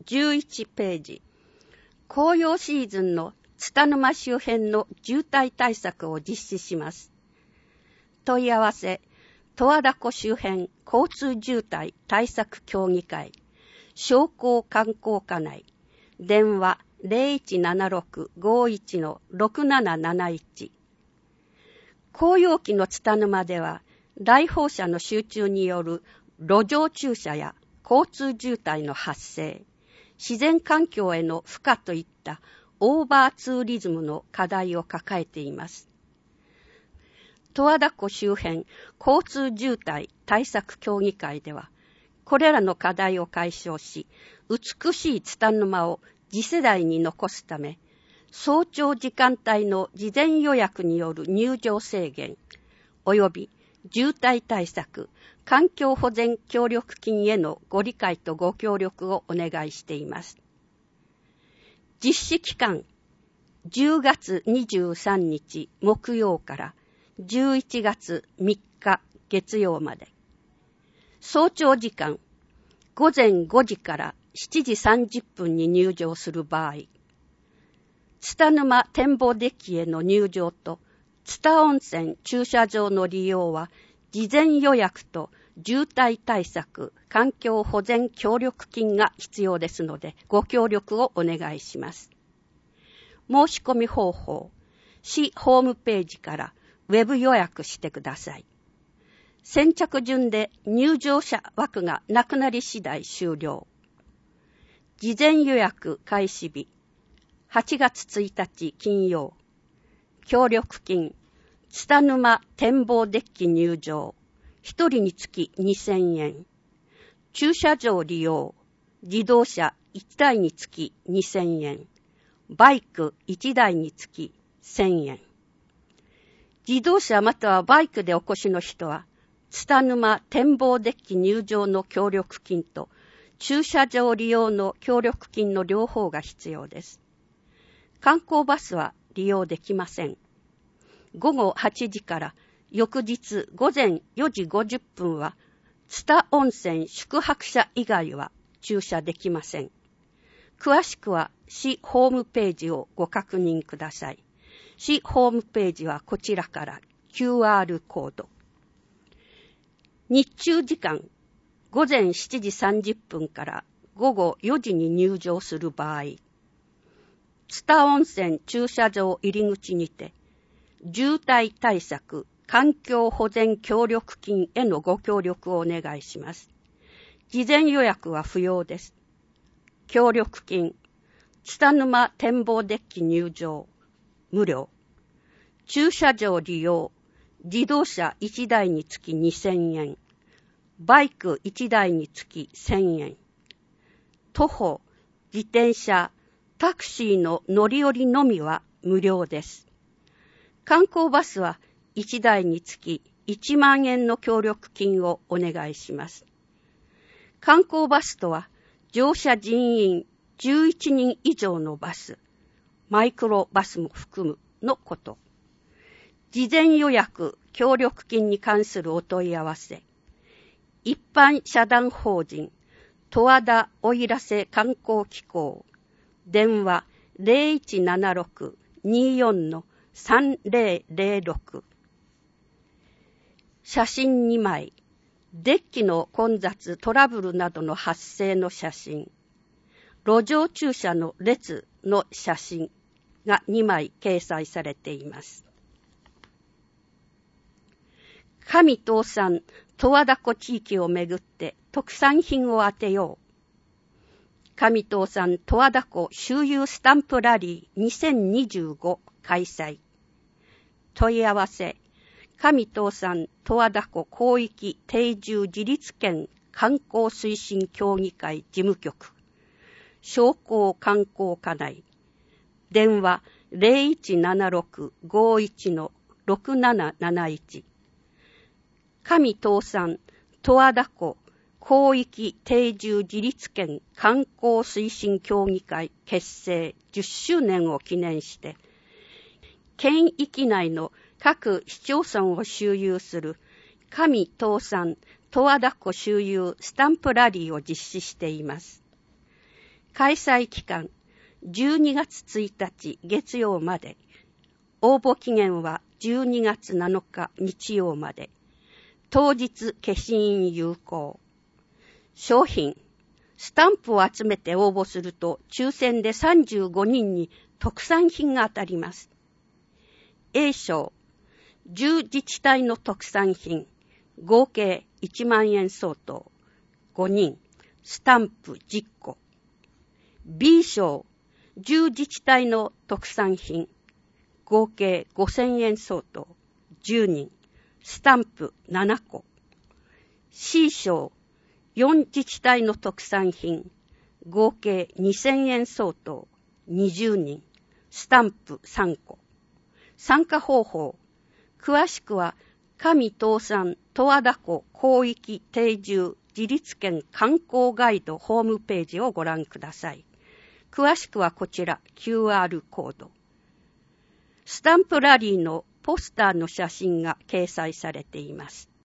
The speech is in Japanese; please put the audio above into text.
11ページ。紅葉シーズンの津田沼周辺の渋滞対策を実施します。問い合わせ、十和田湖周辺交通渋滞対策協議会、商工観光課内、電話 0176-51-6771。紅葉期の津田沼では、来訪者の集中による路上駐車や交通渋滞の発生、自然環境への負荷といったオーバーツーリズムの課題を抱えています。十和田湖周辺交通渋滞対策協議会では、これらの課題を解消し、美しい津田沼を次世代に残すため、早朝時間帯の事前予約による入場制限、及び渋滞対策、環境保全協力金へのご理解とご協力をお願いしています。実施期間、10月23日木曜から11月3日月曜まで。早朝時間、午前5時から7時30分に入場する場合、津田沼展望デッキへの入場と津田温泉駐車場の利用は事前予約と渋滞対策環境保全協力金が必要ですのでご協力をお願いします。申し込み方法、市ホームページからウェブ予約してください。先着順で入場者枠がなくなり次第終了。事前予約開始日、8月1日金曜。協力金、津田沼展望デッキ入場、1人につき2000円。駐車場利用、自動車1台につき2000円。バイク1台につき1000円。自動車またはバイクでお越しの人は、津田沼展望デッキ入場の協力金と駐車場利用の協力金の両方が必要です。観光バスは利用できません。午後8時から翌日午前4時50分は津田温泉宿泊者以外は駐車できません。詳しくは市ホームページをご確認ください。市ホームページはこちらから QR コード。日中時間、午前7時30分から午後4時に入場する場合、津田温泉駐車場入り口にて、渋滞対策環境保全協力金へのご協力をお願いします。事前予約は不要です。協力金、津田沼展望デッキ入場、無料。駐車場利用、自動車1台につき2000円。バイク1台につき1000円。徒歩、自転車、タクシーの乗り降りのみは無料です。観光バスは1台につき1万円の協力金をお願いします。観光バスとは乗車人員11人以上のバス、マイクロバスも含むのこと。事前予約協力金に関するお問い合わせ、一般社団法人十和田奥入瀬観光機構、電話 0176-24-3006。写真2枚、デッキの混雑トラブルなどの発生の写真、路上駐車の列の写真が2枚掲載されています。上東産十和田湖地域をめぐって特産品を当てよう。上東産十和田湖周遊スタンプラリー2025開催。問い合わせ、上東産十和田湖広域定住自立県観光推進協議会事務局、商工観光課内、電話 0176-51-6771。上東産十和田湖広域定住自立県観光推進協議会結成10周年を記念して、県域内の各市町村を周遊する上東産十和田湖周遊スタンプラリーを実施しています。 開催期間12月1日月曜まで。応募期限は12月7日日曜まで。当日消印有効。商品。スタンプを集めて応募すると抽選で35人に特産品が当たります。A 賞。10自治体の特産品。合計1万円相当。5人。スタンプ10個。B 賞。10自治体の特産品。合計5000円相当。10人。スタンプ7個。C 賞。4自治体の特産品。合計2000円相当。20人。スタンプ3個。参加方法。詳しくは、上東山十和田湖広域定住自立県観光ガイドホームページをご覧ください。詳しくはこちら QR コード。スタンプラリーのポスターの写真が掲載されています。